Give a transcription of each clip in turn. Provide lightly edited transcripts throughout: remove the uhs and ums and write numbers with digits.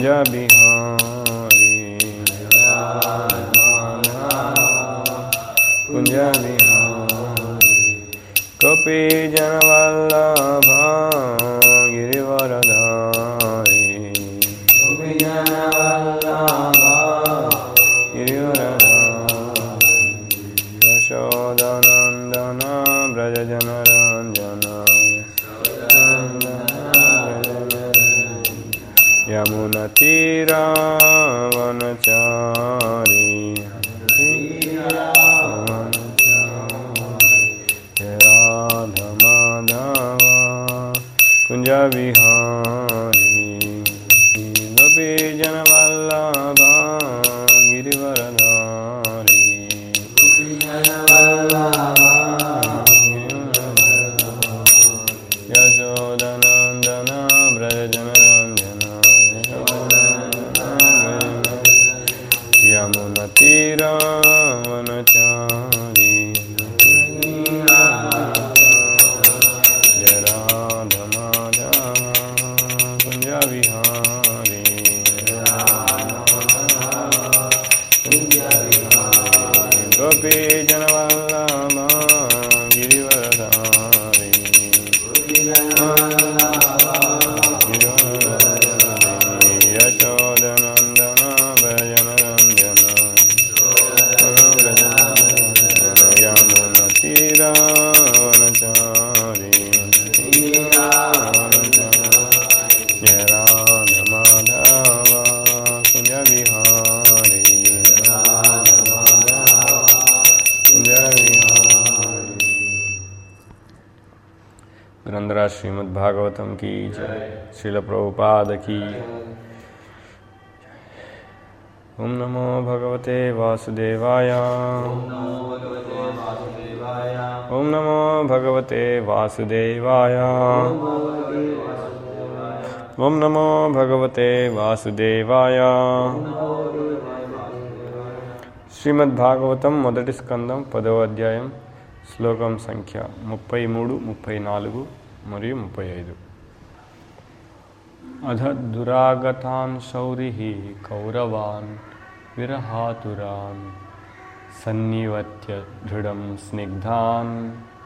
Kunja-Bihari Kunja-Bihari Gopi-Jana-Vallabha Girivaradhari Gopi-Jana-Vallabha Girivaradhari Yashodanandana Braja-Jana-Ranjana Yamunatira Vanachari Radha Madhava Kunja-Bihari Gopi-Jana-Vallabha Girivaradhari Yashodanandana Braja-Jana-Ranjana Yamunatira Vanachari Radha Madhava Kunja-Bihari Gopi-Jana-Vallabha Girivaradhari Yashodanandana Braja-Jana-Ranjana Yamunatira Vanachari Radha Madhava Kunja-Bihari ग्रंथराज Shrimad Bhagavatam की जय, श्रील प्रभुपाद की। ओम नमो भगवते वासुदेवाय ओम नमो भगवते वासुदेवाय ओम नमो भगवते वासुदेवाय। శ్రీమద్ భాగవతం మొదటి స్కందం 10వ అధ్యాయం శ్లోకం సంఖ్య 33, 34 మరియు 35. అధ దురాగతాన్ శౌరిః కౌరవాన్ విరహాతురాన్ సన్నివత్య దృఢం స్నిగ్ధాన్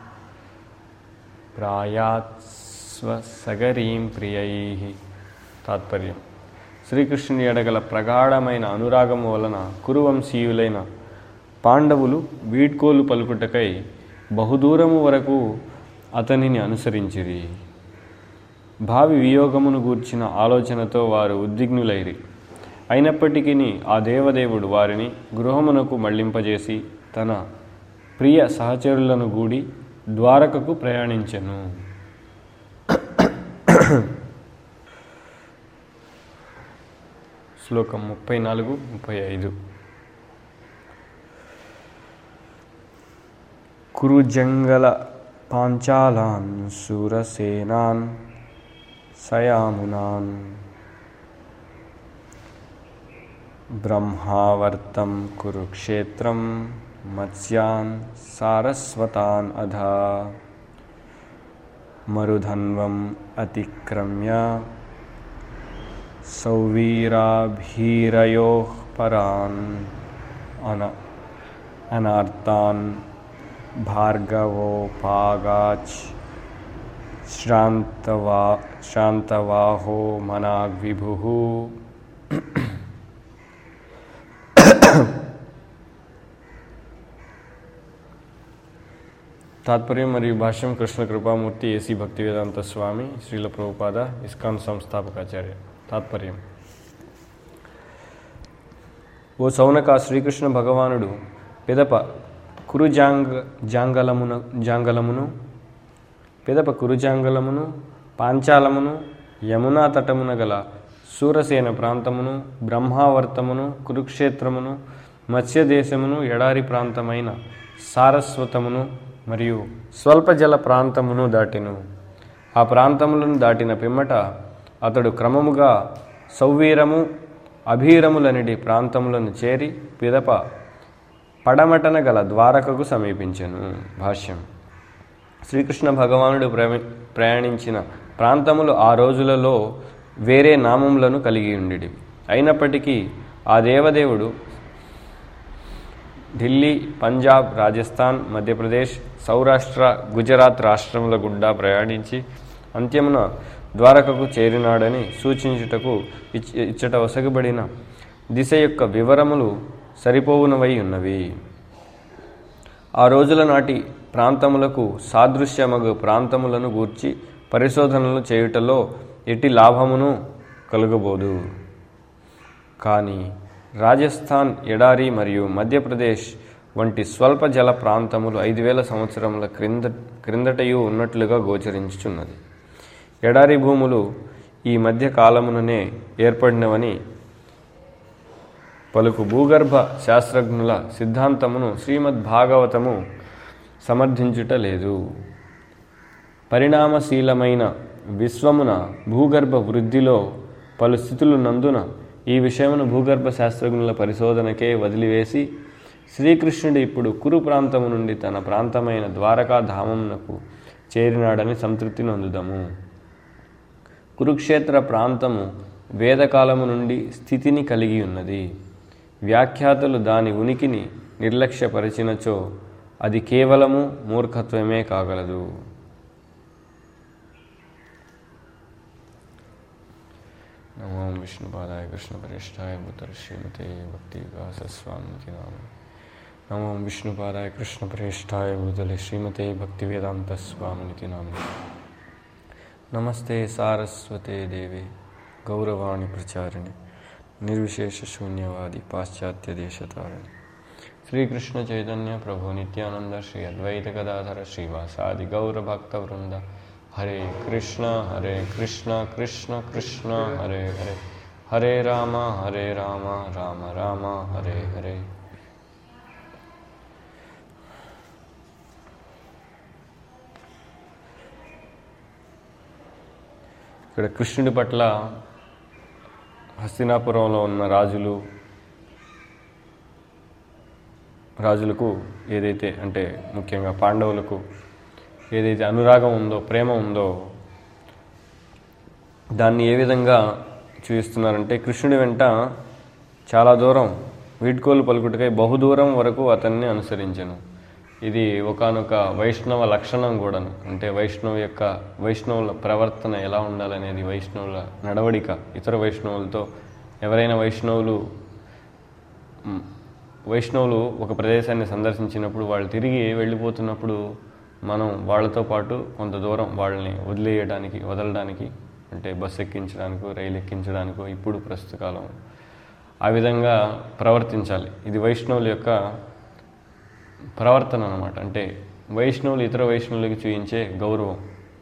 ప్రాయాత్స్వసగరీం ప్రియైః. తాత్పర్యం: శ్రీకృష్ణుని ఎడగల ప్రగాఢమైన అనురాగము వలన కురువంశీయులైన పాండవులు వీడ్కోలు పలుకుటకై బహుదూరము వరకు అతనిని అనుసరించిరి. భావి వియోగమును గూర్చిన ఆలోచనతో వారు ఉద్విగ్నులైరి. అయినప్పటికీ ఆ దేవదేవుడు వారిని గృహమునకు మళ్లింపజేసి తన ప్రియ సహచరులను గూడి ద్వారకకు ప్రయాణించెను. శ్లోకం 34, 35. కురుజంగల పాంచాలాన్ శూరసేనాన్ సయామునాన్ బ్రహ్మావర్తం కురుక్షేత్రం మత్స్యాన్ సారస్వతాన్ అధా మరుధన్వం అతిక్రమ్య సౌవీరాభీరయోః పరాన్ అనార్తాన్ భార్గవోపాగాచ్ శ్రాంతవాహో మనాగ్విభుః. తాత్పర్యం మరియు భాష్యం కృష్ణ కృపామూర్తి ఏసీ భక్తివేదాంత స్వామి శ్రీల ప్రభుపాద ఇస్కాన్ సంస్థాపకాచార్య. తాత్పర్యం: ఓ సౌనక, శ్రీకృష్ణ భగవానుడు పిదప కురుజాంగలమును పాంచాలమును యమునా తటమున గల శూరసేన ప్రాంతమును బ్రహ్మావర్తమును కురుక్షేత్రమును మత్స్యదేశమును ఎడారి ప్రాంతమైన సారస్వతమును మరియు స్వల్పజల ప్రాంతమును దాటెను. ఆ ప్రాంతములను దాటిన పిమ్మట అతడు క్రమముగా సౌవీరము అభీరములనిడి ప్రాంతములను చేరి పిదప పడమటన గల ద్వారకకు సమీపించెను. భాష్యం: శ్రీకృష్ణ భగవానుడు ప్రయాణించిన ప్రాంతములు ఆ రోజులలో వేరే నామములను కలిగి ఉండేవి. అయినప్పటికీ ఆ దేవదేవుడు ఢిల్లీ, పంజాబ్, రాజస్థాన్, మధ్యప్రదేశ్, సౌరాష్ట్ర, గుజరాత్ రాష్ట్రముల గుండా ప్రయాణించి అంత్యమున ద్వారకకు చేరినాడని సూచించుటకు ఇచ్చట వసగబడిన దిశ యొక్క వివరములు సరిపోవునవై ఉన్నవి. ఆ రోజుల నాటి ప్రాంతములకు సాదృశ్యమగు ప్రాంతములను గూర్చి పరిశోధనలు చేయుటలో ఎట్టి లాభమును కలుగబోదు. కానీ రాజస్థాన్ ఎడారి మరియు మధ్యప్రదేశ్ వంటి స్వల్ప జల ప్రాంతములు 5000 సంవత్సరముల క్రిందటయు ఉన్నట్లుగా గోచరించుచున్నది. ఎడారి భూములు ఈ మధ్య కాలముననే ఏర్పడినవని పలుకు భూగర్భ శాస్త్రజ్ఞుల సిద్ధాంతమును శ్రీమద్భాగవతము సమర్థించుట లేదు. పరిణామశీలమైన విశ్వమున భూగర్భ వృద్ధిలో పలు స్థితులున్నందున ఈ విషయమును భూగర్భ శాస్త్రజ్ఞుల పరిశోధనకే వదిలివేసి శ్రీకృష్ణుడు ఇప్పుడు కురు ప్రాంతము నుండి తన ప్రాంతమైన ద్వారకా ధామమునకు చేరినాడని సంతృప్తి నొందుదము. కురుక్షేత్ర ప్రాంతము వేదకాలము నుండి స్థితిని కలిగి ఉన్నది. వ్యాఖ్యాతలు దాని ఉనికిని నిర్లక్ష్యపరిచినచో అది కేవలము మూర్ఖత్వమే కాగలదు. నమో విష్ణుపాదాయ కృష్ణపరిష్టాయ భూతల శ్రీమతే భక్తి వికాస స్వామికి నామ. నమో విష్ణుపాదాయ కృష్ణపరిష్టాయ భూతల శ్రీమతే భక్తి వేదాంత స్వామికి నామ. నమస్తే సారస్వతే దేవే గౌరవాణి ప్రచారిణి నిర్విశేష శూన్యవాది పాశ్చాత్య దేశతారిణి. శ్రీకృష్ణ చైతన్య ప్రభు నిత్యానంద శ్రీ అద్వైత గదాధర శ్రీవాసాది గౌర భక్త వృంద. హరే కృష్ణ కృష్ణ కృష్ణ హరే హరే, హరే రామ రామ రామ హరే హరే. ఇక్కడ కృష్ణుడి పట్ల హస్తినాపురంలో ఉన్న రాజులకు ఏదైతే అంటే ముఖ్యంగా పాండవులకు ఏదైతే అనురాగం ఉందో, ప్రేమ ఉందో దాన్ని ఏ విధంగా చూపిస్తున్నారంటే కృష్ణుడి వెంట చాలా దూరం వీడ్కోలు పలుకుటకై బహుదూరం వరకు అతన్ని అనుసరించను. ఇది ఒకానొక వైష్ణవ లక్షణం కూడాను. అంటే వైష్ణవుల ప్రవర్తన ఎలా ఉండాలనేది, వైష్ణవుల నడవడిక. ఇతర వైష్ణవులతో ఎవరైనా వైష్ణవులు ఒక ప్రదేశాన్ని సందర్శించినప్పుడు వాళ్ళు తిరిగి వెళ్ళిపోతున్నప్పుడు మనం వాళ్ళతో పాటు కొంత దూరం వాళ్ళని వదలడానికి అంటే బస్సు ఎక్కించడానికో రైలు ఎక్కించడానికో ఇప్పుడు ప్రస్తుత కాలం ఆ విధంగా ప్రవర్తించాలి. ఇది వైష్ణవుల యొక్క ప్రవర్తన అన్నమాట. అంటే వైష్ణవులు ఇతర వైష్ణవులకి చూపించే గౌరవం.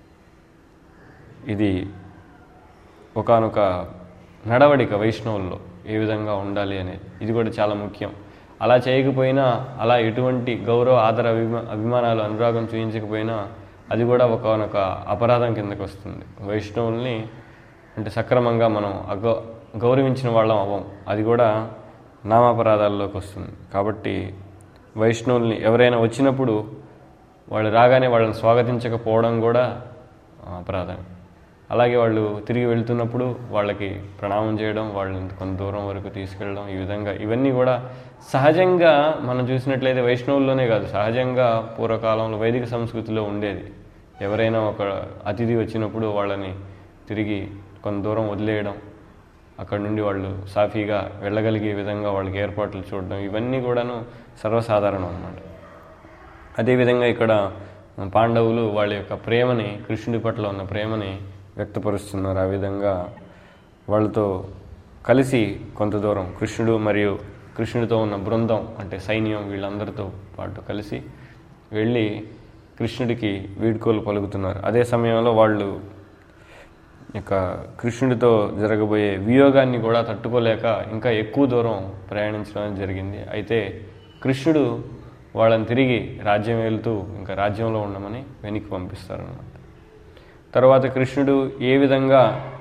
ఇది ఒకానొక నడవడిక వైష్ణవుల్లో ఏ విధంగా ఉండాలి అనేది. ఇది కూడా చాలా ముఖ్యం. అలా చేయకపోయినా, అలా ఎటువంటి గౌరవ ఆదర అభిమానాలు అనురాగం చూపించకపోయినా అది కూడా ఒకానొక అపరాధం కిందకు వస్తుంది. వైష్ణవుల్ని అంటే సక్రమంగా మనం గౌరవించిన వాళ్ళం అవ్వం. అది కూడా నామాపరాధాల్లోకి వస్తుంది. కాబట్టి వైష్ణవుల్ని ఎవరైనా వచ్చినప్పుడు వాళ్ళు రాగానే వాళ్ళని స్వాగతించకపోవడం కూడా అపరాధం. అలాగే వాళ్ళు తిరిగి వెళ్తున్నప్పుడు వాళ్ళకి ప్రణామం చేయడం, వాళ్ళని కొంత దూరం వరకు తీసుకెళ్ళడం, ఈ విధంగా ఇవన్నీ కూడా సహజంగా మనం చూసినట్లయితే వైష్ణవుల్లోనే కాదు, సహజంగా పూర్వకాలంలో వైదిక సంస్కృతిలో ఉండేది. ఎవరైనా ఒక అతిథి వచ్చినప్పుడు వాళ్ళని తిరిగి కొంత దూరం వదిలేయడం, అక్కడ నుండి వాళ్ళు సాఫీగా వెళ్ళగలిగే విధంగా వాళ్ళకి ఏర్పాట్లు చూడడం, ఇవన్నీ కూడాను సర్వసాధారణం అన్నమాట. అదేవిధంగా ఇక్కడ పాండవులు వాళ్ళ యొక్క ప్రేమని, కృష్ణుడి పట్ల ఉన్న ప్రేమని వ్యక్తపరుస్తున్నారు. ఆ విధంగా వాళ్ళతో కలిసి కొంత దూరం కృష్ణుడు మరియు కృష్ణుడితో ఉన్న బృందం అంటే సైన్యం వీళ్ళందరితో పాటు కలిసి వెళ్ళి కృష్ణుడికి వీడ్కోలు పలుకుతున్నారు. అదే సమయంలో వాళ్ళు ఇక కృష్ణుడితో జరగబోయే వియోగాన్ని కూడా తట్టుకోలేక ఇంకా ఎక్కువ దూరం ప్రయాణించడం జరిగింది. అయితే కృష్ణుడు వాళ్ళని తిరిగి రాజ్యం వెళ్తూ ఇంకా రాజ్యంలో ఉండమని వెనక్కి పంపిస్తారన్నమాట. తర్వాత కృష్ణుడు ఏ విధంగా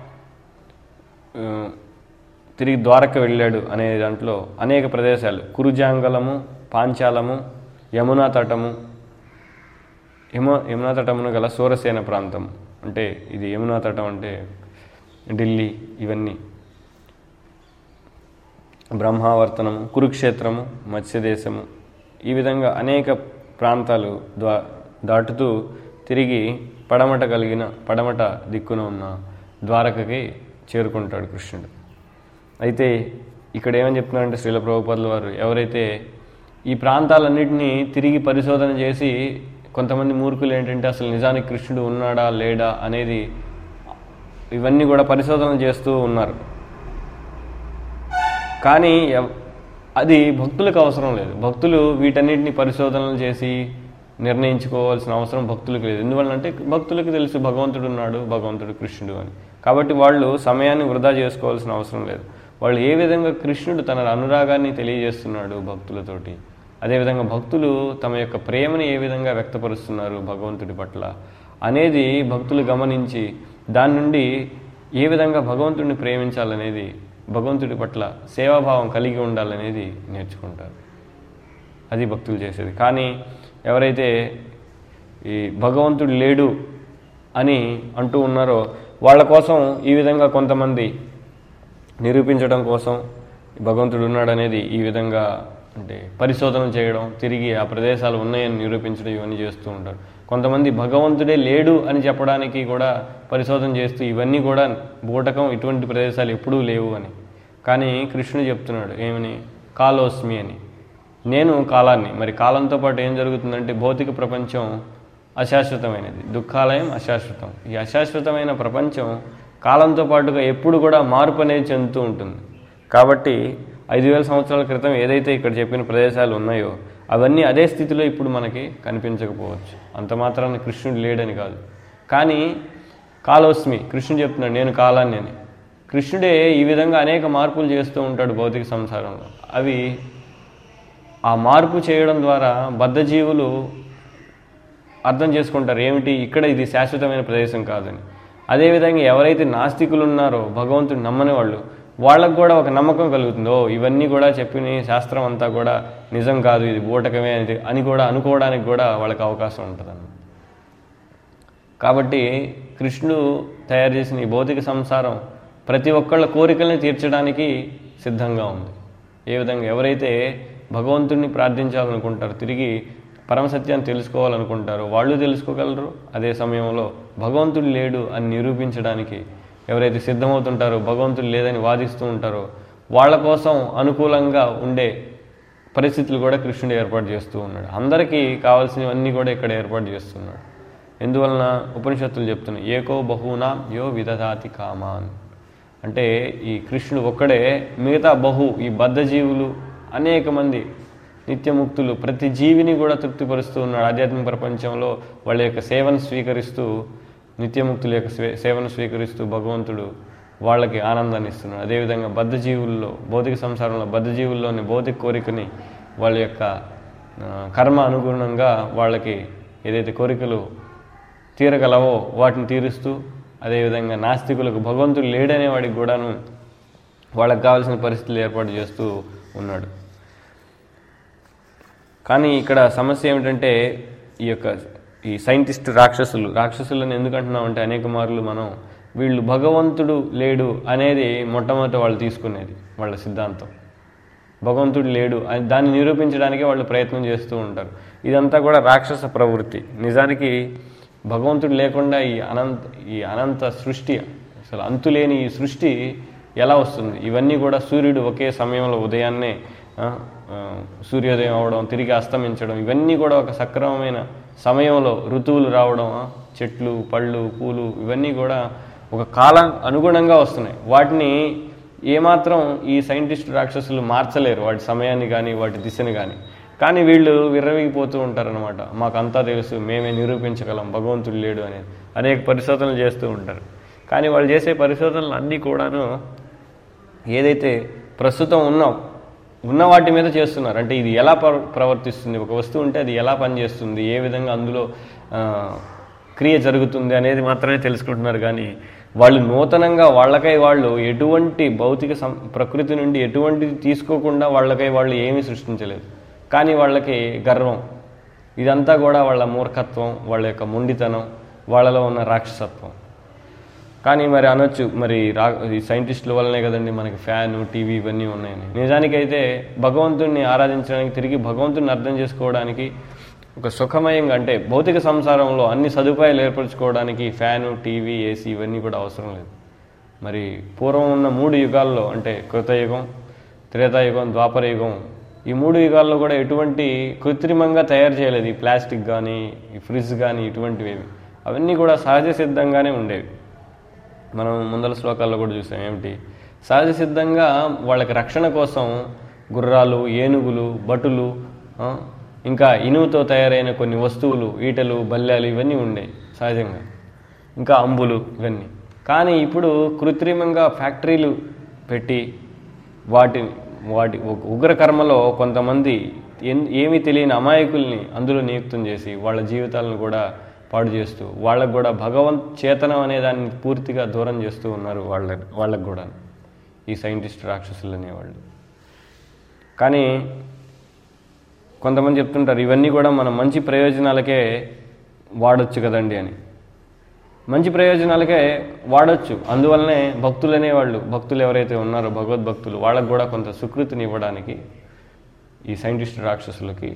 తిరిగి ద్వారక వెళ్ళాడు అనే దాంట్లో అనేక ప్రదేశాలు, కురుజాంగలము, పాంచాలము, యమునా తటమును గల సూరసేన ప్రాంతం. అంటే ఇది యమునా తటం అంటే ఢిల్లీ, ఇవన్నీ బ్రహ్మావర్తనము, కురుక్షేత్రము, మత్స్యదేశము, ఈ విధంగా అనేక ప్రాంతాలు దాటుతూ తిరిగి పడమట దిక్కున ఉన్న ద్వారకకి చేరుకుంటాడు కృష్ణుడు. అయితే ఇక్కడ ఏమని చెప్తున్నారంటే శ్రీల ప్రభుపాదుల వారు, ఎవరైతే ఈ ప్రాంతాలన్నింటినీ తిరిగి పరిశోధన చేసి, కొంతమంది మూర్ఖులు ఏంటంటే అసలు నిజానికి కృష్ణుడు ఉన్నాడా లేడా అనేది ఇవన్నీ కూడా పరిశోధన చేస్తూ ఉన్నారు. కానీ అది భక్తులకు అవసరం లేదు. భక్తులు వీటన్నిటిని పరిశోధనలు చేసి నిర్ణయించుకోవాల్సిన అవసరం భక్తులకు లేదు. ఎందువల్లంటే భక్తులకు తెలుసు భగవంతుడు ఉన్నాడు, భగవంతుడు కృష్ణుడు అని. కాబట్టి వాళ్ళు సమయాన్ని వృధా చేసుకోవాల్సిన అవసరం లేదు. వాళ్ళు ఏ విధంగా కృష్ణుడు తన అనురాగాన్ని తెలియజేస్తున్నాడు భక్తులతోటి, అదేవిధంగా భక్తులు తమ యొక్క ప్రేమని ఏ విధంగా వ్యక్తపరుస్తున్నారు భగవంతుడి పట్ల అనేది భక్తులు గమనించి దాని నుండి ఏ విధంగా భగవంతుడిని ప్రేమించాలనేది, భగవంతుడి పట్ల సేవాభావం కలిగి ఉండాలనేది నేర్చుకుంటారు. అది భక్తులు చేసేది. కానీ ఎవరైతే ఈ భగవంతుడు లేడు అని అంటూ ఉన్నారో వాళ్ళ కోసం ఈ విధంగా కొంతమంది నిరూపించడం కోసం భగవంతుడు ఉన్నాడనేది ఈ విధంగా అంటే పరిశోధన చేయడం, తిరిగి ఆ ప్రదేశాలు ఉన్నాయని నిరూపించడం, ఇవన్నీ చేస్తూ ఉంటారు. కొంతమంది భగవంతుడే లేడు అని చెప్పడానికి కూడా పరిశోధన చేస్తూ ఇవన్నీ కూడా బూటకం, ఇటువంటి ప్రదేశాలు ఎప్పుడూ లేవు అని. కానీ కృష్ణుడు చెప్తున్నాడు ఏమని, కాలోస్మి అని, నేను కాలాన్ని. మరి కాలంతో పాటు ఏం జరుగుతుందంటే భౌతిక ప్రపంచం అశాశ్వతమైనది, దుఃఖాలయం అశాశ్వతం. ఈ అశాశ్వతమైన ప్రపంచం కాలంతో పాటుగా ఎప్పుడు కూడా మార్పు అనేది చెందుతూ ఉంటుంది. కాబట్టి 5000 సంవత్సరాల క్రితం ఏదైతే ఇక్కడ చెప్పిన ప్రదేశాలు ఉన్నాయో అవన్నీ అదే స్థితిలో ఇప్పుడు మనకి కనిపించకపోవచ్చు. అంత మాత్రాన్ని కృష్ణుడు లేడని కాదు. కానీ కాలోస్మి, కృష్ణుడు చెప్తున్నాడు నేను కాలాన్ని అని. కృష్ణుడే ఈ విధంగా అనేక మార్పులు చేస్తూ ఉంటాడు భౌతిక సంసారంలో. అవి ఆ మార్పు చేయడం ద్వారా బద్ధజీవులు అర్థం చేసుకుంటారు ఏమిటి, ఇక్కడ ఇది శాశ్వతమైన ప్రదేశం కాదని. అదేవిధంగా ఎవరైతే నాస్తికులు ఉన్నారో, భగవంతుడు నమ్మని వాళ్ళు, వాళ్ళకు కూడా ఒక నమ్మకం కలుగుతుంది, ఓ ఇవన్నీ కూడా చెప్పిన శాస్త్రం అంతా కూడా నిజం కాదు, ఇది బూటకమే అని కూడా అనుకోవడానికి కూడా వాళ్ళకి అవకాశం ఉంటుందన్నమాట. కాబట్టి కృష్ణుడు తయారు చేసిన ఈ భౌతిక సంసారం ప్రతి ఒక్కళ్ళ కోరికల్ని తీర్చడానికి సిద్ధంగా ఉంది. ఏ విధంగా ఎవరైతే భగవంతుడిని ప్రార్థించాలనుకుంటారో, తిరిగి పరమసత్యాన్ని తెలుసుకోవాలనుకుంటారో వాళ్ళు తెలుసుకోగలరు. అదే సమయంలో భగవంతుడు లేడు అని నిరూపించడానికి ఎవరైతే సిద్ధమవుతుంటారో, భగవంతుడు లేదని వాదిస్తూ ఉంటారో వాళ్ళ కోసం అనుకూలంగా ఉండే పరిస్థితులు కూడా కృష్ణుడు ఏర్పాటు చేస్తూ ఉన్నాడు. అందరికీ కావాల్సినవన్నీ కూడా ఇక్కడ ఏర్పాటు చేస్తున్నాడు. ఎందువలన ఉపనిషత్తులు చెప్తున్నాయి, ఏకో బహూనా యో విదధాతి కామాన్. అంటే ఈ కృష్ణుడు ఒక్కడే మిగతా ఈ బద్ధజీవులు అనేక మంది నిత్యముక్తులు ప్రతి జీవిని కూడా తృప్తిపరుస్తూ ఉన్నాడు. ఆధ్యాత్మిక ప్రపంచంలో వాళ్ళ యొక్క సేవను స్వీకరిస్తూ, నిత్యముక్తుల యొక్క సేవను స్వీకరిస్తూ భగవంతుడు వాళ్ళకి ఆనందాన్ని ఇస్తున్నాడు. అదేవిధంగా బద్ధజీవుల్లో, భౌతిక సంసారంలో బద్ధజీవుల్లోని భౌతిక కోరికని వాళ్ళ యొక్క కర్మ అనుగుణంగా వాళ్ళకి ఏదైతే కోరికలు తీరగలవో వాటిని తీరుస్తూ, అదేవిధంగా నాస్తికులకు భగవంతుడు లేడనే వాడికి కూడాను వాళ్ళకి కావాల్సిన పరిస్థితులు ఏర్పాటు చేస్తూ ఉన్నాడు. కానీ ఇక్కడ సమస్య ఏమిటంటే ఈ సైంటిస్ట్ రాక్షసులను ఎందుకు అంటున్నామంటే అనేక మార్లు మనం వీళ్ళు భగవంతుడు లేడు అనేది మొట్టమొదటి వాళ్ళు తీసుకునేది వాళ్ళ సిద్ధాంతం. భగవంతుడు లేడు అని దాన్ని నిరూపించడానికే వాళ్ళు ప్రయత్నం చేస్తూ ఉంటారు. ఇదంతా కూడా రాక్షస ప్రవృత్తి. నిజానికి భగవంతుడు లేకుండా ఈ అనంత సృష్టి, అసలు అంతులేని ఈ సృష్టి ఎలా వస్తుంది? ఇవన్నీ కూడా సూర్యుడు ఒకే సమయంలో ఉదయాన్నే సూర్యోదయం అవడం, తిరిగి అస్తమించడం, ఇవన్నీ కూడా ఒక సక్రమమైన సమయంలో ఋతువులు రావడం, చెట్లు, పళ్ళు, పూలు ఇవన్నీ కూడా ఒక కాలం అనుగుణంగా వస్తున్నాయి. వాటిని ఏమాత్రం ఈ సైంటిస్ట్ రాక్షసులు మార్చలేరు, వాటి సమయాన్ని కానీ వాటి దిశని కానీ. కానీ వీళ్ళు విర్రవీగిపోతూ ఉంటారనమాట. మాకంతా తెలుసు, మేమే నిరూపించగలం భగవంతుడు లేడు అనేది. అనేక పరిశోధనలు చేస్తూ ఉంటారు. కానీ వాళ్ళు చేసే పరిశోధనలు అన్నీ కూడాను ఏదైతే ప్రస్తుతం ఉన్న వాటి మీద చేస్తున్నారు. అంటే ఇది ఎలా ప్రవర్తిస్తుంది, ఒక వస్తువు ఉంటే అది ఎలా పనిచేస్తుంది, ఏ విధంగా అందులో క్రియ జరుగుతుంది అనేది మాత్రమే తెలుసుకుంటున్నారు. కానీ వాళ్ళు నూతనంగా వాళ్ళకై వాళ్ళు ఎటువంటి భౌతిక ప్రకృతి నుండి ఎటువంటిది తీసుకోకుండా వాళ్ళకై వాళ్ళు ఏమీ సృష్టించలేదు. కానీ వాళ్ళకి గర్వం, ఇదంతా కూడా వాళ్ళ మూర్ఖత్వం, వాళ్ళ యొక్క మొండితనం, వాళ్ళలో ఉన్న రాక్షసత్వం. కానీ మరి అనొచ్చు, మరి ఈ సైంటిస్టుల వల్లనే కదండి మనకి ఫ్యాను, టీవీ ఇవన్నీ ఉన్నాయని. నిజానికైతే భగవంతుడిని ఆరాధించడానికి, తిరిగి భగవంతుడిని అర్థం చేసుకోవడానికి, ఒక సుఖమయంగా అంటే భౌతిక సంసారంలో అన్ని సదుపాయాలు ఏర్పరచుకోవడానికి ఫ్యాను, టీవీ, ఏసీ ఇవన్నీ కూడా అవసరం లేదు. మరి పూర్వం ఉన్న 3 యుగాల్లో అంటే కృతయుగం, త్రేతాయుగం, ద్వాపరయుగం, ఈ 3 యుగాల్లో కూడా ఎటువంటి కృత్రిమంగా తయారు చేయలేదు. ఈ ప్లాస్టిక్ కానీ, ఈ ఫ్రిడ్జ్ కానీ ఇటువంటివి అవన్నీ కూడా సహజ సిద్ధంగానే ఉండేవి. మనం ముందల శ్లోకాల్లో కూడా చూసాం. ఏమిటి? సహజ సిద్ధంగా వాళ్ళకి రక్షణ కోసం గుర్రాలు, ఏనుగులు, భటులు, ఇంకా ఇనుముతో తయారైన కొన్ని వస్తువులు, ఈటలు, బల్లాలు ఇవన్నీ ఉండేవి సహజంగా, ఇంకా అంబులు ఇవన్నీ. కానీ ఇప్పుడు కృత్రిమంగా ఫ్యాక్టరీలు పెట్టి వాటి ఉగ్రకర్మలో కొంతమంది ఏమీ తెలియని అమాయకుల్ని అందులో నియుక్తం చేసి వాళ్ళ జీవితాలను కూడా పాడు చేస్తూ, వాళ్ళకు కూడా భగవంత్ చేతనం అనే దాన్ని పూర్తిగా దూరం చేస్తూ ఉన్నారు వాళ్ళకు కూడా ఈ సైంటిస్ట్ రాక్షసులు అనేవాళ్ళు. కానీ కొంతమంది చెప్తుంటారు ఇవన్నీ కూడా మనం మంచి ప్రయోజనాలకే వాడొచ్చు కదండి అని. మంచి ప్రయోజనాలకే వాడొచ్చు. అందువల్లనే భక్తులు అనేవాళ్ళు, భక్తులు ఎవరైతే ఉన్నారో భగవద్భక్తులు, వాళ్ళకు కూడా కొంత సుకృతిని ఇవ్వడానికి ఈ సైంటిస్ట్ రాక్షసులకి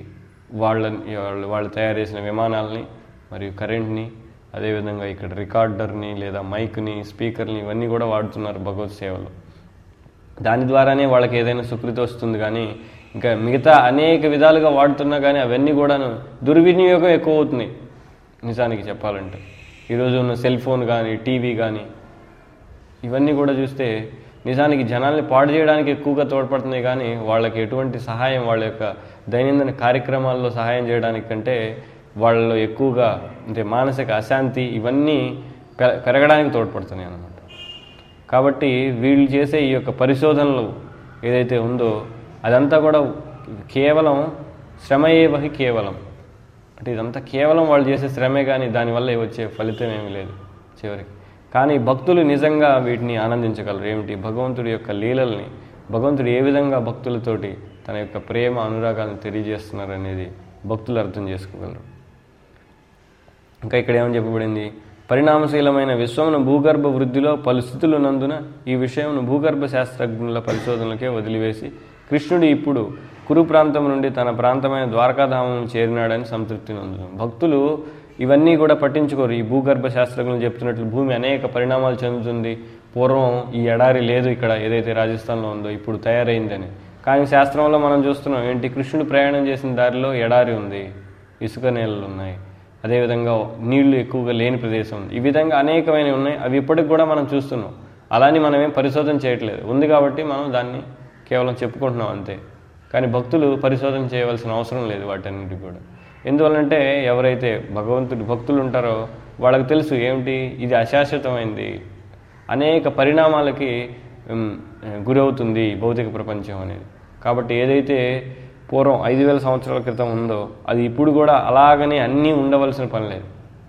వాళ్ళు తయారు చేసిన విమానాలని మరియు కరెంట్ని, అదేవిధంగా ఇక్కడ రికార్డర్ని లేదా మైక్ని, స్పీకర్ని ఇవన్నీ కూడా వాడుతున్నారు భగవత్ సేవలో. దాని ద్వారానే వాళ్ళకి ఏదైనా సుకృతి వస్తుంది. కానీ ఇంకా మిగతా అనేక విధాలుగా వాడుతున్నా కానీ అవన్నీ కూడాను దుర్వినియోగం ఎక్కువ అవుతున్నాయి. నిజానికి చెప్పాలంటే ఈరోజు ఉన్న సెల్ ఫోన్ కానీ, టీవీ కానీ ఇవన్నీ కూడా చూస్తే నిజానికి జనాల్ని పాడు చేయడానికి ఎక్కువగా తోడ్పడుతున్నాయి. కానీ వాళ్ళకి ఎటువంటి సహాయం, వాళ్ళ యొక్క దైనందిన కార్యక్రమాల్లో సహాయం చేయడానికి కంటే వాళ్ళలో ఎక్కువగా అంటే మానసిక అశాంతి ఇవన్నీ పెరగడానికి తోడ్పడుతున్నాయి అన్నమాట. కాబట్టి వీళ్ళు చేసే ఈ యొక్క పరిశోధనలు ఏదైతే ఉందో అదంతా కూడా కేవలం శ్రమయేవహి కేవలం, అంటే ఇదంతా కేవలం వాళ్ళు చేసే శ్రమే, కానీ దానివల్ల వచ్చే ఫలితం ఏమీ లేదు చివరికి. కానీ భక్తులు నిజంగా వీటిని ఆనందించగలరు. ఏమిటి? భగవంతుడి యొక్క లీలల్ని, భగవంతుడు ఏ విధంగా భక్తులతోటి తన యొక్క ప్రేమ అనురాగాలను తెలియజేస్తున్నారు అనేది భక్తులు అర్థం చేసుకోగలరు. ఇంకా ఇక్కడ ఏమని చెప్పబడింది? పరిణామశీలమైన విశ్వమును భూగర్భ వృద్ధిలో పలు స్థితులు నందున ఈ విషయమును భూగర్భ శాస్త్రజ్ఞుల పరిశోధనలకే వదిలివేసి కృష్ణుడు ఇప్పుడు కురు ప్రాంతం నుండి తన ప్రాంతమైన ద్వారకాధామం చేరినాడని సంతృప్తి నందును. భక్తులు ఇవన్నీ కూడా పట్టించుకోరు. ఈ భూగర్భ శాస్త్రజ్ఞులు చెప్తున్నట్లు భూమి అనేక పరిణామాలు చెందుతుంది. పూర్వం ఈ ఎడారి లేదు, ఇక్కడ ఏదైతే రాజస్థాన్లో ఉందో ఇప్పుడు తయారైందని. కానీ శాస్త్రంలో మనం చూస్తున్నాం ఏంటి? కృష్ణుడు ప్రయాణం చేసిన దారిలో ఎడారి ఉంది, ఇసుక నేలలు ఉన్నాయి, అదేవిధంగా నీళ్లు ఎక్కువగా లేని ప్రదేశం ఉంది. ఈ విధంగా అనేకమైనవి ఉన్నాయి. అవి ఇప్పటికి కూడా మనం చూస్తున్నాం. అలాని మనమేం పరిశోధన చేయట్లేదు. ఉంది కాబట్టి మనం దాన్ని కేవలం చెప్పుకుంటున్నాం అంతే. కానీ భక్తులు పరిశోధన చేయవలసిన అవసరం లేదు వాటన్నిటికి కూడా. ఎందువల్లంటే ఎవరైతే భక్తులు ఉంటారో వాళ్ళకి తెలుసు ఏమిటి, ఇది అశాశ్వతమైంది, అనేక పరిణామాలకి గురవుతుంది భౌతిక ప్రపంచం అనేది. కాబట్టి ఏదైతే పూర్వం 5000 సంవత్సరాల క్రితం ఉందో అది ఇప్పుడు కూడా అలాగనే అన్నీ ఉండవలసిన పని లేదు.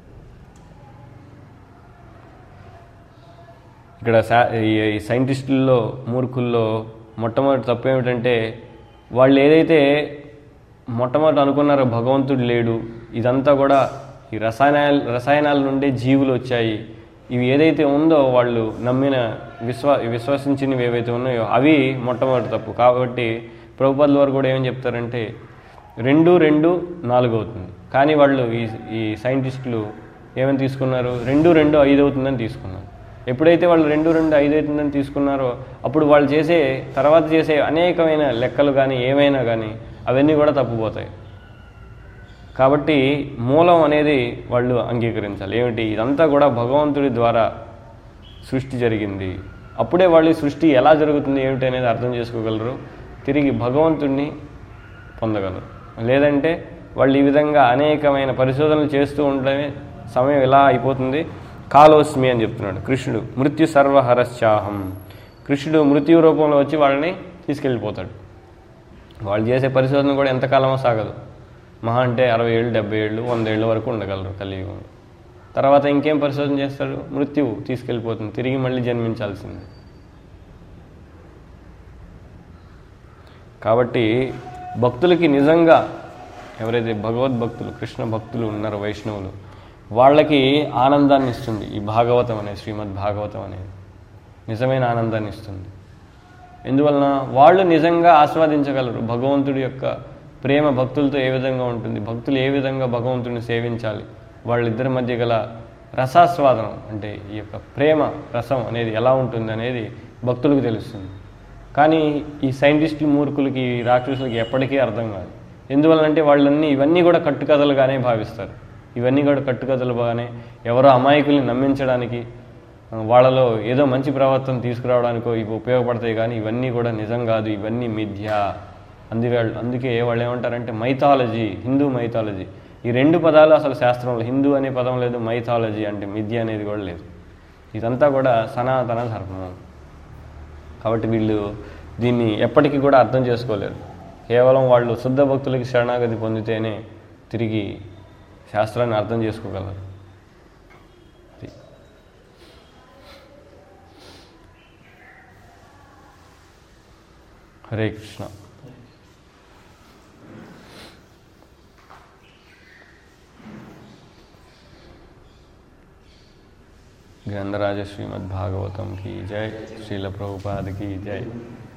ఇక్కడ ఈ సైంటిస్టుల్లో, మూర్ఖుల్లో మొట్టమొదటి తప్పు ఏమిటంటే వాళ్ళు ఏదైతే మొట్టమొదటి అనుకున్నారో భగవంతుడు లేడు, ఇదంతా కూడా ఈ రసాయనాల నుండి జీవులు వచ్చాయి, ఇవి ఏదైతే ఉందో వాళ్ళు నమ్మిన విశ్వసించినవి ఏవైతే ఉన్నాయో అవి మొట్టమొదటి తప్పు. కాబట్టి ప్రభుపాదుల వారు కూడా ఏమని చెప్తారంటే 2, 2, 4 అవుతుంది. కానీ వాళ్ళు ఈ సైంటిస్టులు ఏమని తీసుకున్నారు? 2, 2, 5 అవుతుందని తీసుకున్నారు. ఎప్పుడైతే వాళ్ళు 2, 2, 5 అవుతుందని తీసుకున్నారో అప్పుడు వాళ్ళు తర్వాత చేసే అనేకమైన లెక్కలు కానీ ఏమైనా కానీ అవన్నీ కూడా తప్పుపోతాయి. కాబట్టి మూలం అనేది వాళ్ళు అంగీకరించాలి. ఏమిటి? ఇదంతా కూడా భగవంతుడి ద్వారా సృష్టి జరిగింది. అప్పుడే వాళ్ళు సృష్టి ఎలా జరుగుతుంది ఏమిటి అనేది అర్థం చేసుకోగలరు, తిరిగి భగవంతుడిని పొందగలరు. లేదంటే వాళ్ళు ఈ విధంగా అనేకమైన పరిశోధనలు చేస్తూ ఉండడమే సమయం ఎలా అయిపోతుంది. కాలోస్మి అని చెప్తున్నాడు కృష్ణుడు. మృత్యు సర్వహరశ్చాహం. కృష్ణుడు మృత్యు రూపంలో వచ్చి వాళ్ళని తీసుకెళ్ళిపోతాడు. వాళ్ళు చేసే పరిశోధన కూడా ఎంతకాలమో సాగదు. మహా అంటే 60 ఏళ్ళు, 70 ఏళ్ళు, 100 ఏళ్ళ వరకు ఉండగలరు కలియుగంలో. తర్వాత ఇంకేం పరిశోధన చేస్తాడు? మృత్యువు తీసుకెళ్ళిపోతుంది, తిరిగి మళ్ళీ జన్మించాల్సింది. కాబట్టి భక్తులకి నిజంగా ఎవరైతే భగవద్భక్తులు, కృష్ణ భక్తులు ఉన్నారో వైష్ణవులు, వాళ్ళకి ఆనందాన్ని ఇస్తుంది. ఈ భాగవతం అనేది, శ్రీమద్ భాగవతం అనేది నిజమైన ఆనందాన్ని ఇస్తుంది. ఎందువలన వాళ్ళు నిజంగా ఆస్వాదించగలరు భగవంతుడి యొక్క ప్రేమ భక్తులతో ఏ విధంగా ఉంటుంది, భక్తులు ఏ విధంగా భగవంతుడిని సేవించాలి, వాళ్ళిద్దరి మధ్య గల రసాస్వాదనం అంటే ఈ యొక్క ప్రేమ రసం అనేది ఎలా ఉంటుంది అనేది భక్తులకు తెలుస్తుంది. కానీ ఈ సైంటిస్టులు మూర్ఖులకి, ఈ రాక్షసులకి ఎప్పటికీ అర్థం కాదు. ఎందువలనంటే ఇవన్నీ కూడా కట్టుకథలుగానే భావిస్తారు. ఇవన్నీ కూడా కట్టుకథలుగానే ఎవరో అమాయకుల్ని నమ్మించడానికి, వాళ్ళలో ఏదో మంచి ప్రవర్తన తీసుకురావడానికో ఇవి ఉపయోగపడతాయి. కానీ ఇవన్నీ కూడా నిజం కాదు, ఇవన్నీ మిథ్య. అందుకే వాళ్ళు ఏమంటారంటే మైథాలజీ, హిందూ మైథాలజీ. ఈ రెండు పదాలు అసలు శాస్త్రంలో హిందూ అనే పదం లేదు, మైథాలజీ అంటే మిథ్య అనేది కూడా లేదు. ఇదంతా కూడా సనాతన ధర్మం. కాబట్టి వీళ్ళు దీన్ని ఎప్పటికీ కూడా అర్థం చేసుకోలేరు. కేవలం వాళ్ళు శుద్ధ భక్తులకి శరణాగతి పొందితేనే తిరిగి శాస్త్రాన్ని అర్థం చేసుకోగలరు. హరే కృష్ణ. గ్రంథరాజ శ్రీమద్ భాగవతం की जय, श्रील प्रभुपाद की जय.